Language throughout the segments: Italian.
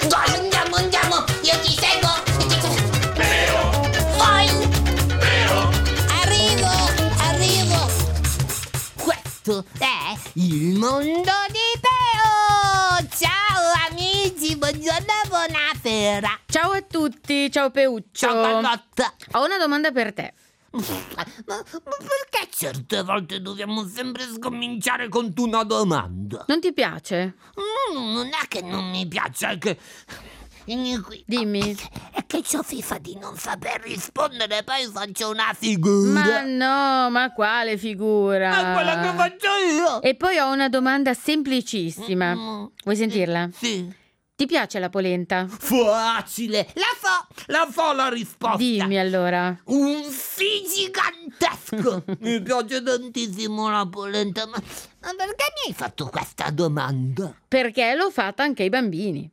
Dai, andiamo, io ti seguo. Teo! Vai, Teo! arrivo. Questo è il mondo di Teo. Ciao amici, buongiorno, buonasera. Ciao a tutti, ciao Peuccio. Ciao Carlotta. Ho una domanda per te. Ma perché certe volte dobbiamo sempre scominciare con una domanda? Non ti piace? Non è che non mi piace, è che... Dimmi. È che c'ho fifa di non saper rispondere, poi faccio una figura. Ma no, ma quale figura? È quella che faccio io. E poi ho una domanda semplicissima. Vuoi sentirla? Sì. Ti piace la polenta? Facile. La so la risposta. Dimmi allora. Un sì gigantesco. Mi piace tantissimo la polenta, ma perché mi hai fatto questa domanda? Perché l'ho fatta anche ai bambini.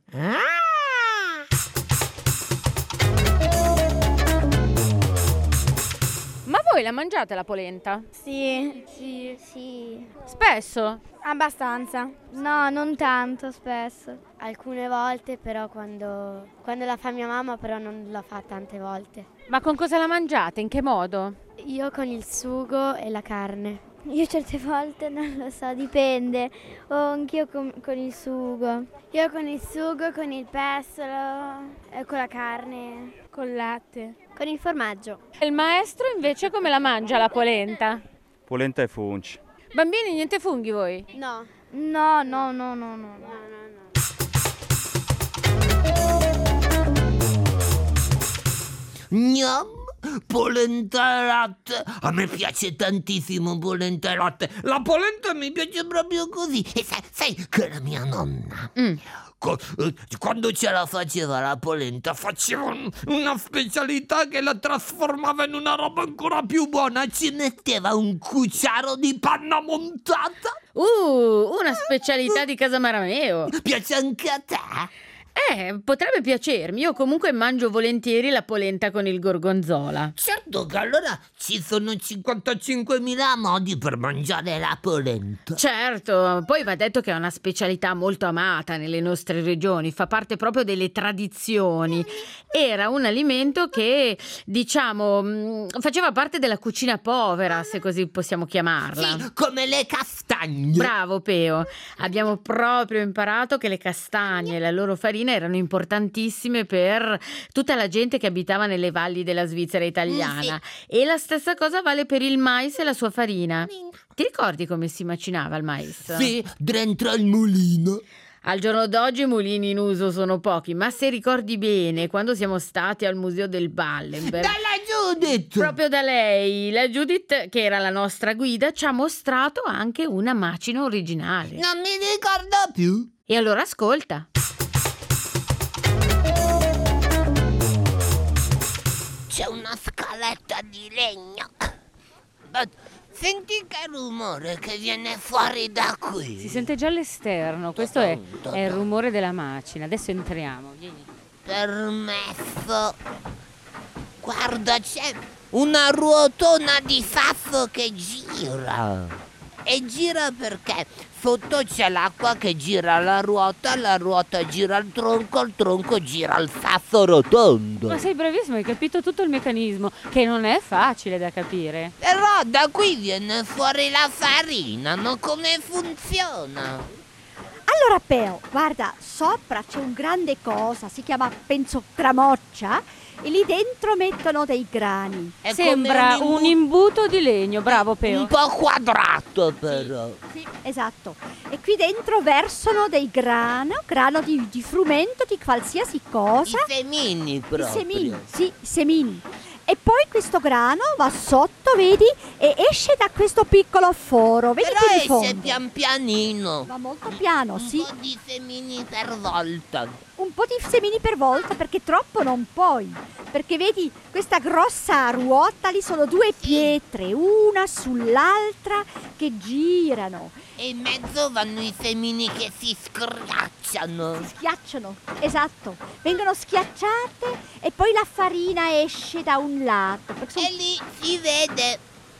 Ma voi la mangiate la polenta? Sì, Spesso? abbastanza. No, non tanto spesso. Alcune volte però quando la fa mia mamma, però non la fa tante volte. Ma con cosa la mangiate? In che modo? Io con il sugo e la carne. Io certe volte non lo so, dipende. O anch'io con il sugo. Io con il sugo, con il pestolo, e con la carne, col latte, con il formaggio. E il maestro invece come la mangia la polenta? Polenta e funci. Bambini, niente funghi voi? No. Gnam, polenta e latte. A me piace tantissimo polenta e latte. La polenta mi piace proprio così. E sai che la mia nonna, quando ce la faceva la polenta, faceva una specialità che la trasformava in una roba ancora più buona. Ci metteva un cucciaro di panna montata. Una specialità di Casa Marameo. Piace anche a te? Potrebbe piacermi. Io comunque mangio volentieri la polenta con il gorgonzola. Certo che allora ci sono 55.000 modi per mangiare la polenta. Certo, poi va detto che è una specialità molto amata nelle nostre regioni, fa parte proprio delle tradizioni. Era un alimento che, diciamo, faceva parte della cucina povera, se così possiamo chiamarla. Sì, come le castagne. Bravo Peo, abbiamo proprio imparato che le castagne e la loro farina erano importantissime per tutta la gente che abitava nelle valli della Svizzera italiana. E la stessa cosa vale per il mais e la sua farina. Ti ricordi come si macinava il mais? Sì, dentro il mulino. Al giorno d'oggi i mulini in uso sono pochi, ma se ricordi bene, quando siamo stati al Museo del Ballenberg, Dalla Judith! proprio da lei, la Judith, che era la nostra guida, ci ha mostrato anche una macina originale. Non mi ricordo più. E allora ascolta. C'è una scaletta di legno. Ma senti che rumore che viene fuori da qui. Si sente già all'esterno, questo è il rumore della macina. Adesso entriamo, vieni. Permesso. Guarda, c'è una ruotona di sasso che gira. E gira perché sotto c'è l'acqua che gira la ruota gira il tronco gira il sasso rotondo. Ma sei bravissimo, hai capito tutto il meccanismo, che non è facile da capire. Però da qui viene fuori la farina, ma come funziona? Allora Peo, guarda, sopra c'è un grande cosa, si chiama, penso, tramoccia, e lì dentro mettono dei grani. È Sembra come un imbuto di legno, bravo Peo. un po' quadrato però. Sì, esatto. E qui dentro versano dei grano di frumento, di qualsiasi cosa. I semini proprio. I semini, sì, i semini. E poi questo grano va sotto, vedi, e esce da questo piccolo foro. Vedi Però qui in esce fondo. pian pianino. Va molto piano, sì. Un po' di semini per volta. Un po' di semini per volta, perché troppo non puoi. Perché vedi, questa grossa ruota, lì sono due pietre, una sull'altra, che girano. E in mezzo vanno i semini che si schiacciano. Si schiacciano, esatto. Vengono schiacciate e poi la farina esce da un lato. perché E lì si vede.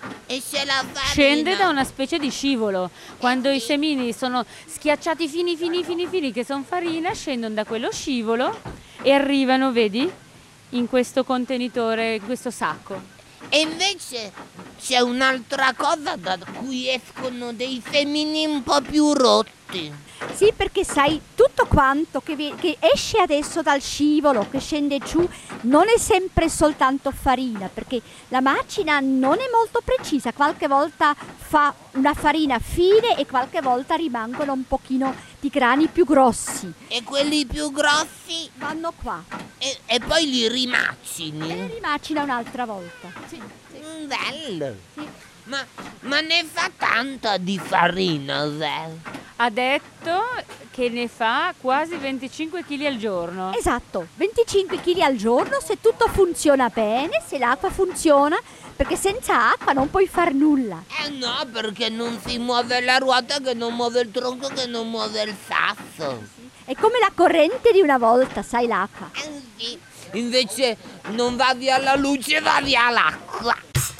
E se la farina... Scende da una specie di scivolo. Quando i semini sono schiacciati fini, che sono farina, scendono da quello scivolo e arrivano, vedi, in questo contenitore, in questo sacco. E invece c'è un'altra cosa da cui escono dei semini un po' più rotti. Sì, perché sai, tutto quanto che esce adesso dal scivolo, che scende giù, non è sempre soltanto farina, perché la macina non è molto precisa, qualche volta fa una farina fine e qualche volta rimangono un pochino di grani più grossi. E quelli più grossi Vanno qua e poi li e rimacini. rimacina un'altra volta. Sì. Bello. Sì. Ma ne fa tanta di farina, Zel? Ha detto che ne fa quasi 25 kg al giorno. Esatto, 25 kg al giorno se tutto funziona bene, se l'acqua funziona, perché senza acqua non puoi far nulla. No, perché non si muove la ruota, che non muove il tronco, che non muove il sasso. È come la corrente di una volta, sai, l'acqua. Sì. Invece non va via la luce, va via l'acqua.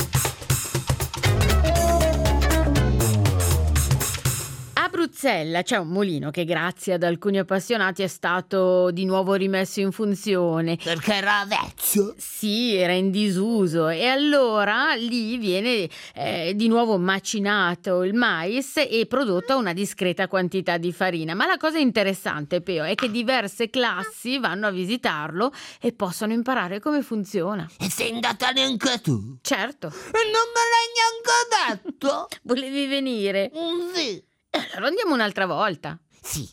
A Bruxelles c'è un mulino che grazie ad alcuni appassionati è stato di nuovo rimesso in funzione. Perché era vecchio. Sì, era in disuso e allora lì viene di nuovo macinato il mais e prodotta una discreta quantità di farina. Ma la cosa interessante, Peo, è che diverse classi vanno a visitarlo e possono imparare come funziona. E sei andata neanche tu? Certo, E non me l'hai neanche detto? volevi venire? Sì. Allora andiamo un'altra volta. Sì.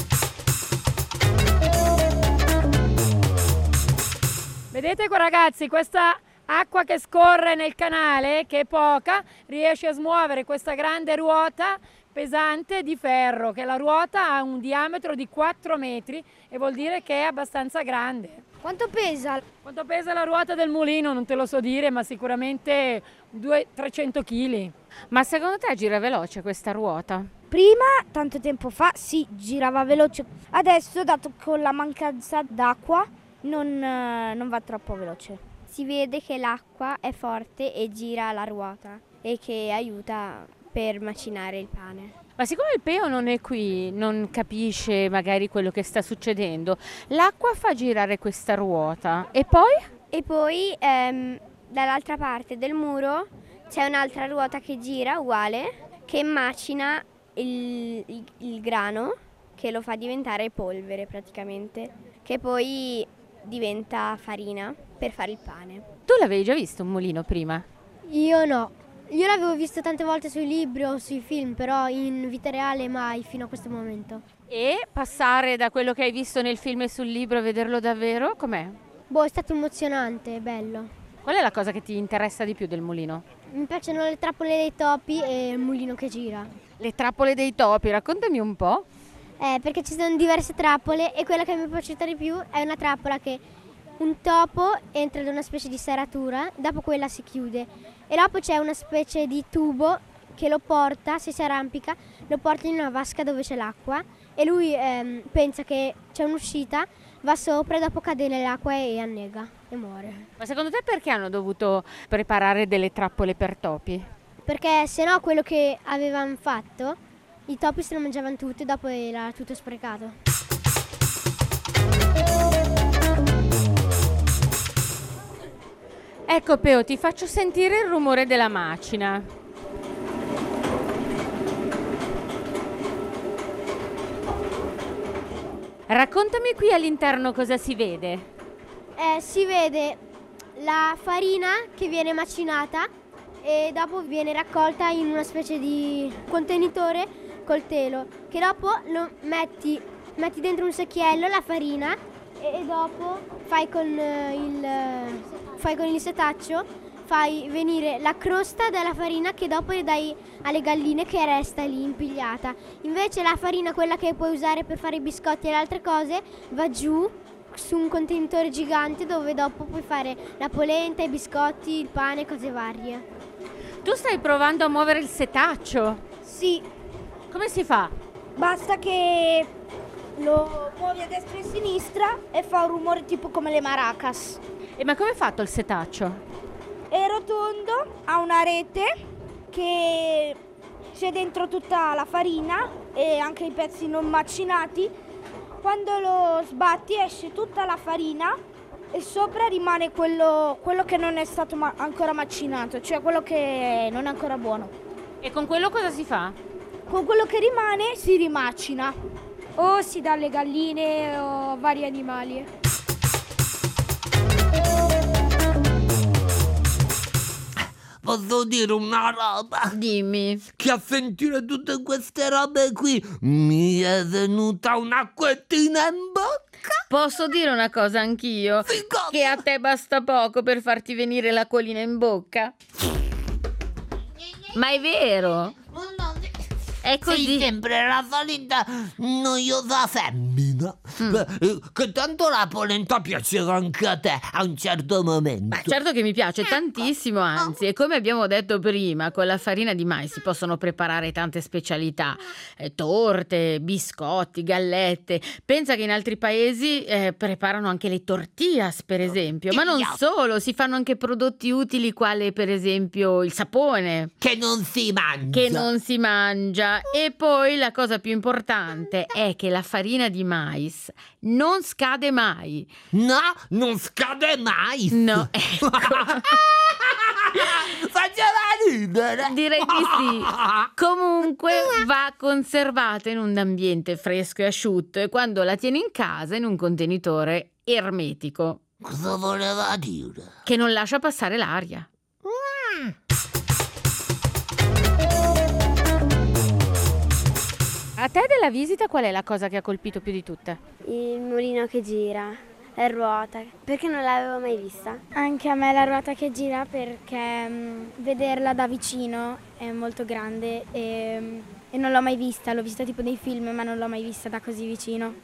Vedete qua ragazzi, questa acqua che scorre nel canale, che è poca, riesce a smuovere questa grande ruota pesante di ferro, che la ruota ha un diametro di 4 metri e vuol dire che è abbastanza grande. Quanto pesa? Quanto pesa la ruota del mulino non te lo so dire, ma sicuramente 200-300 kg. Ma secondo te gira veloce questa ruota? Prima, tanto tempo fa, sì, girava veloce. Adesso, dato con la mancanza d'acqua, non va troppo veloce. Si vede che l'acqua è forte e gira la ruota e che aiuta per macinare il pane. Ma siccome il Peo non è qui, non capisce magari quello che sta succedendo, l'acqua fa girare questa ruota e poi? E poi dall'altra parte del muro c'è un'altra ruota che gira uguale, che macina il grano, che lo fa diventare polvere praticamente, che poi diventa farina per fare il pane. Tu l'avevi già visto un mulino prima? Io no. Io l'avevo visto tante volte sui libri o sui film, però in vita reale mai fino a questo momento. E passare da quello che hai visto nel film e sul libro a vederlo davvero, com'è? Boh, è stato emozionante, bello. Qual è la cosa che ti interessa di più del mulino? Mi piacciono le trappole dei topi e il mulino che gira. Le trappole dei topi, raccontami un po'. Perché ci sono diverse trappole e quella che mi è piaciuta di più è una trappola che un topo entra in una specie di serratura, dopo quella si chiude e dopo c'è una specie di tubo che lo porta, se si arrampica, lo porta in una vasca dove c'è l'acqua e lui pensa che c'è un'uscita, va sopra e dopo cade nell'acqua e annega e muore. Ma secondo te perché hanno dovuto preparare delle trappole per topi? Perché se no quello che avevano fatto, i topi se lo mangiavano tutto e dopo era tutto sprecato. Ecco Peo, ti faccio sentire il rumore della macina. Raccontami qui all'interno cosa si vede. Si vede la farina che viene macinata e dopo viene raccolta in una specie di contenitore col telo, che dopo lo metti dentro un secchiello la farina e dopo fai con il setaccio, fai venire la crosta della farina che dopo dai alle galline che resta lì impigliata. Invece la farina, quella che puoi usare per fare i biscotti e le altre cose, va giù su un contenitore gigante dove dopo puoi fare la polenta, i biscotti, il pane, cose varie. Tu stai provando a muovere il setaccio? Sì, Come si fa? Basta che lo muovi a destra e a sinistra e fa un rumore tipo come le maracas. Ma come è fatto il setaccio? È rotondo, ha una rete che c'è dentro tutta la farina e anche i pezzi non macinati. Quando lo sbatti esce tutta la farina e sopra rimane quello che non è stato ancora macinato, cioè quello che non è ancora buono. E con quello cosa si fa? Con quello che rimane si rimacina o si dà alle galline o vari animali. Posso dire una roba? Dimmi. Che a sentire tutte queste robe qui mi è venuta un'acquettina in bocca. Posso dire una cosa anch'io? Sì, cosa? Che a te basta poco per farti venire l'acquolina in bocca. Ma è vero? È così. Sei sempre la solita noiosa femmina. Che tanto la polenta piaceva anche a te a un certo momento. Certo che mi piace tantissimo, anzi, e come abbiamo detto prima, con la farina di mais si possono preparare tante specialità, torte, biscotti, gallette. Pensa che in altri paesi preparano anche le tortillas, per esempio, ma non solo, si fanno anche prodotti utili quale per esempio il sapone. Che non si mangia. Che non si mangia. E poi la cosa più importante è che la farina di mais non scade mai. No, non scade mai. No, ecco. Faceva ridere. Direi di sì. Comunque va conservata in un ambiente fresco e asciutto e quando la tieni in casa in un contenitore ermetico. Cosa voleva dire? Che non lascia passare l'aria. A te della visita qual è la cosa che ha colpito più di tutte? Il mulino che gira, la ruota, perché non l'avevo mai vista. Anche a me la ruota che gira perché vederla da vicino è molto grande e non l'ho mai vista, l'ho vista tipo nei film ma non l'ho mai vista da così vicino.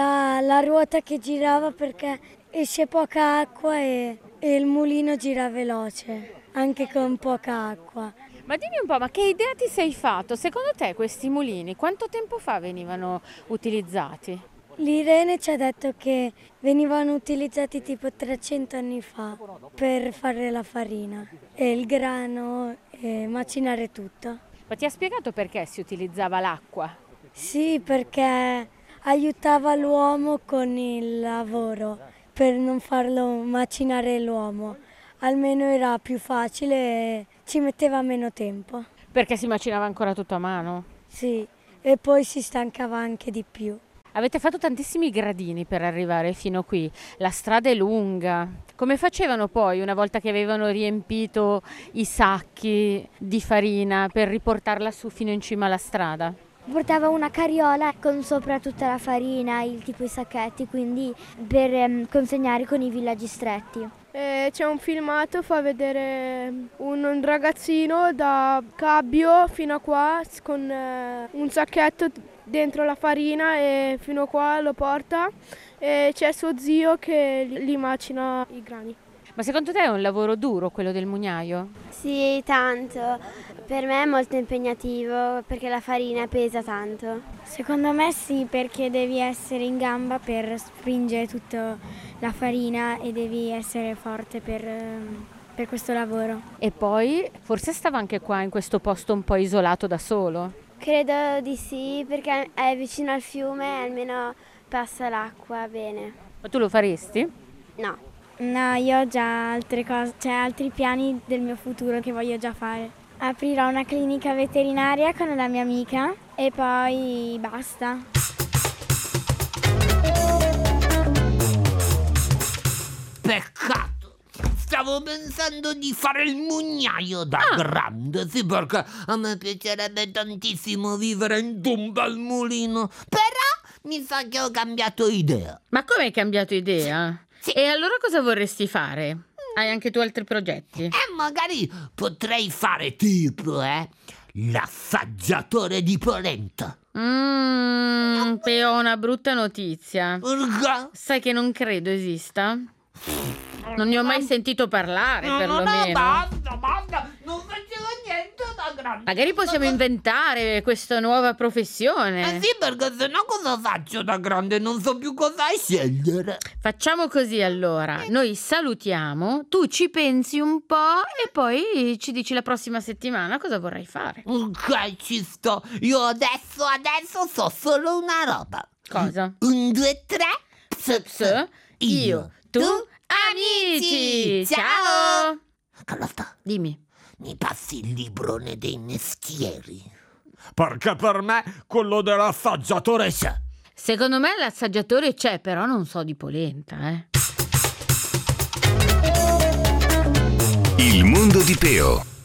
La ruota che girava perché esce poca acqua e il mulino gira veloce, anche con poca acqua. Ma dimmi un po', ma che idea ti sei fatto? Secondo te questi mulini quanto tempo fa venivano utilizzati? L'Irene ci ha detto che venivano utilizzati tipo 300 anni fa per fare la farina e il grano e macinare tutto. Ma ti ha spiegato perché si utilizzava l'acqua? Sì, perché aiutava l'uomo con il lavoro per non farlo macinare l'uomo. Almeno era più facile e ci metteva meno tempo. Perché si macinava ancora tutto a mano? Sì, e poi si stancava anche di più. Avete fatto tantissimi gradini per arrivare fino qui, la strada è lunga. Come facevano poi una volta che avevano riempito i sacchi di farina per riportarla su fino in cima alla strada? Portava una carriola con sopra tutta la farina, tipo i sacchetti, quindi per consegnare con i villaggi stretti. C'è un filmato, fa vedere un ragazzino da Cabbio fino a qua con un sacchetto dentro la farina e fino a qua lo porta e c'è suo zio che li macina i grani. Ma secondo te è un lavoro duro quello del mugnaio? Sì, tanto. Per me è molto impegnativo perché la farina pesa tanto. Secondo me sì, perché devi essere in gamba per spingere tutta la farina e devi essere forte per questo lavoro. E poi forse stava anche qua in questo posto un po' isolato da solo? Credo di sì, perché è vicino al fiume e almeno passa l'acqua bene. Ma tu lo faresti? No. No, io ho già altre cose, cioè altri piani del mio futuro che voglio già fare. Aprirò una clinica veterinaria con la mia amica e poi basta. Peccato. Stavo pensando di fare il mugnaio da grande, sì, perché a me piacerebbe tantissimo vivere in un bel mulino. Però mi sa che ho cambiato idea. Ma come hai cambiato idea? Sì. E allora cosa vorresti fare? Hai anche tu altri progetti? Magari potrei fare tipo, l'assaggiatore di polenta. Ti ho una brutta notizia. Perché? Sai che non credo esista? Non ne ho mai sentito parlare, perlomeno. Basta, non facevo niente da grande. Magari possiamo inventare questa nuova professione. Sì, perché sennò cosa faccio da grande? Non so più cosa scegliere. Facciamo così allora, noi salutiamo, tu ci pensi un po' e poi ci dici la prossima settimana cosa vorrai fare. Ok, ci sto. Io adesso so solo una roba. Cosa? 1, 2, 3. Ps, io, tu, amici! Ciao! Carlotta, Dimmi. mi passi il librone dei mestieri? Perché per me quello dell'assaggiatore c'è. Secondo me l'assaggiatore c'è, però non so di polenta, Il mondo di Teo.